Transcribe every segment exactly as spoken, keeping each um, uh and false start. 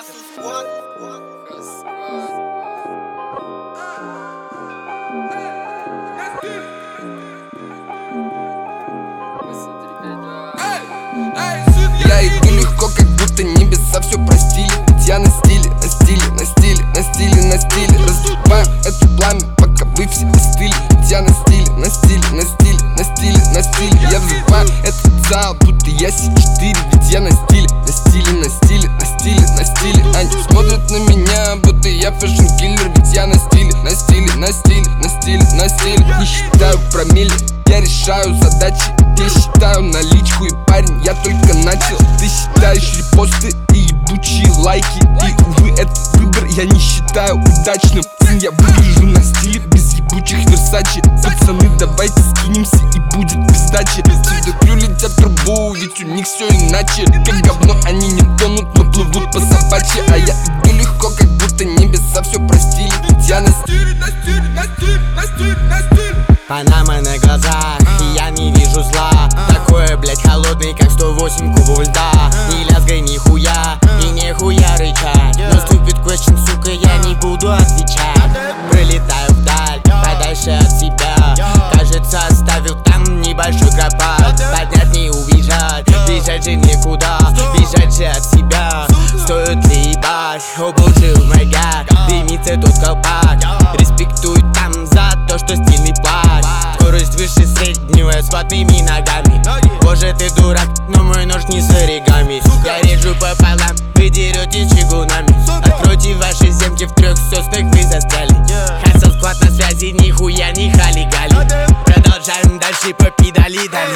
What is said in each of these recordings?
Я иду легко, как будто небеса все простили. Ведь я на стиле, на стиле, на стиле, на стиле, на стиле. Раздуваю это пламя, пока вы все остыли. Ведь я на стиле, на стиле, на стиле, на стиле, на стиле. Я взрываю этот зал, будто я Си четыре. Ведь я на стиле, на стиле, на стиле, на стиле, на стиле. Они смотрят на меня, будто я фэшн-киллер. Ведь я на стиле, на стиле, на стиле, на стиле, на стиле. Не считаю промилле, я решаю задачи. Я считаю наличку, и парень, я только начал. Ты считаешь репосты и ебучие лайки. И, увы, этот выбор я не считаю удачным. Я выгляжу на стиле без ебучих Версачи. Пацаны, давайте скинемся и будет без дачи. Цветокрю летят трубу, ведь у них все иначе. Как говно они не тонут, но плывут по собачьи. А я иду легко, как будто небеса все простили. Ведь я на стиле, на стиле, на стиле, на стиле, на стиле. Панама на глазах, и я не вижу зла. Такое, блять, холодный, как сто восемь кубов льда. Не лязгай нихуя, и нихуя рычать. Наступит question, сука, я не буду отвечать. Пролетаю вдаль, подальше от себя. Кажется, оставил там небольшой кропат. Поднять не уезжать, бежать же некуда. Бежать же от себя, стоит ли ебать. Облучил мага, дымится тот колпак. Респектую там за то, что стильный плащ. Скорость выше среднего с ватными ногами. Боже, ты дурак, но мой нож не с оригами. Я режу пополам, вы дерете чугунами. Откройте ваши земки, в трех соснах вы застряли. Хасл склад на связи, нихуя не хали-гали. Продолжаем дальше по педали, дали,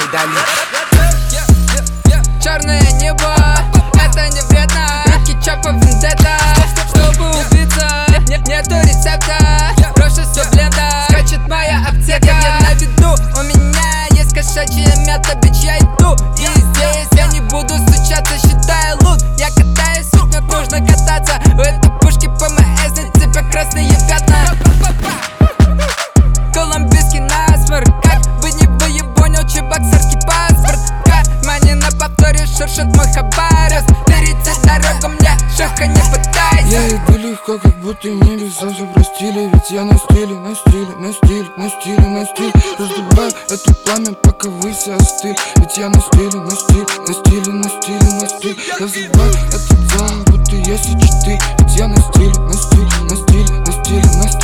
дали. Черное небо, это не вредно. Руки чопа вендетта, чтобы убиться, нет, нету рецепта. Брошу все бленда, скачет моя аптека. Я на виду, у меня есть кошачья мята. Бич, я иду, и здесь я не буду стучаться, считая лут. Я катаюсь, мне нужно кататься. У этой пушки по МС на цепи красные пятна. Колумбийский насморк, как бы не выебонил чебоксарский паспорт. Мани на повторе шуршит мой хабарес. Перейти дорогу мне, шефка, не пытайся. Я иду легко, как будто небеса все простили. Ведь я на стиле, на стиле, на стиле, на стиле, на стиле. Раздуваю это пламя, пока вы все остыли. Ведь я на стиле, на стиле, на стиле, на стиле, на стиле. Я взрываю этот зал, будто я Си четыре. Ведь я на стиле, на стиле, на стиле, на стиле, на стиле.